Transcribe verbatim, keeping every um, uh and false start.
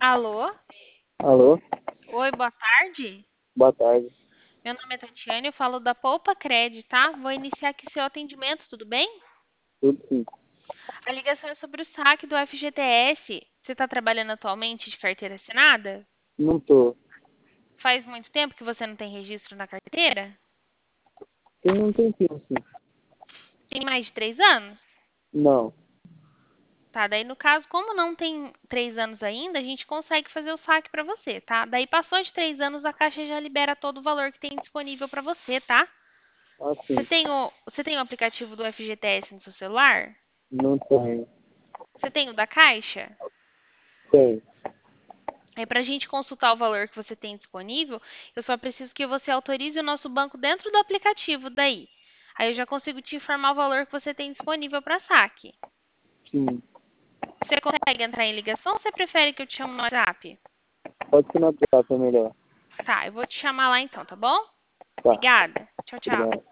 Alô? Alô? Oi, boa tarde. Boa tarde. Meu nome é Tatiane, eu falo da Poupa Cred, tá? Vou iniciar aqui seu atendimento, tudo bem? Tudo sim. A ligação é sobre o saque do F G T S. Você está trabalhando atualmente de carteira assinada? Não tô. Faz muito tempo que você não tem registro na carteira? Tem um tempinho sim. Tem mais de três anos? Não. Tá, daí no caso, como não tem três anos ainda, a gente consegue fazer o saque para você, tá? Daí passou de três anos, a Caixa já libera todo o valor que tem disponível para você, tá? Ah, Você sim. tem o, você tem o aplicativo do F G T S no seu celular? Não tenho. Você tem o da Caixa? Tem. Aí, para a gente consultar o valor que você tem disponível, eu só preciso que você autorize o nosso banco dentro do aplicativo daí. Aí eu já consigo te informar o valor que você tem disponível para saque. Sim. Você consegue entrar em ligação ou você prefere que eu te chame no WhatsApp? Pode ser no WhatsApp, é melhor. Tá, eu vou te chamar lá então, tá bom? Tá. Obrigada. Tchau, tchau. Obrigado.